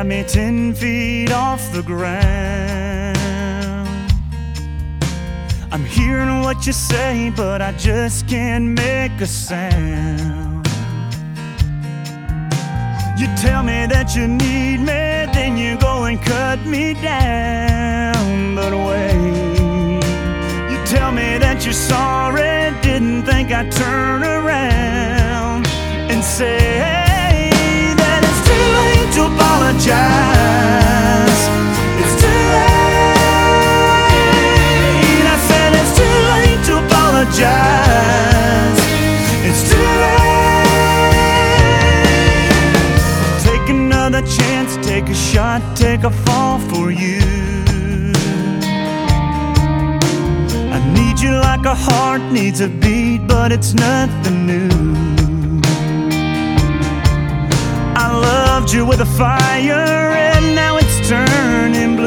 got me 10 feet off the ground. I'm hearing what you say, but I just can't make a sound. You tell me that you need me, then you go and cut me down. But wait, you tell me that you're sorry, didn't think I'd turn around and say that it's too late to apologize. It's too late. I said it's too late to apologize. It's too late. Take another chance, take a shot, take a fall for you. I need you like a heart needs a beat, but it's nothing new. I loved you with a fire, and now it's turning blue.